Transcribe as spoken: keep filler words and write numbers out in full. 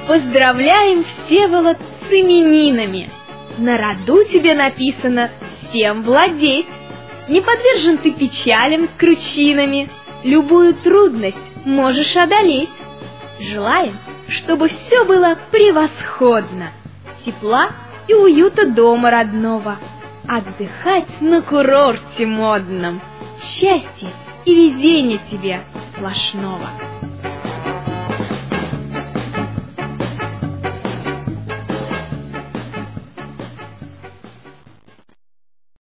Поздравляем, Всеволод, с именинами! На роду тебе написано всем владеть. Не подвержен ты печалям с кручинами, любую трудность можешь одолеть. Желаем, чтобы все было превосходно, тепла и уюта дома родного, отдыхать на курорте модном, счастья и везения тебе сплошного.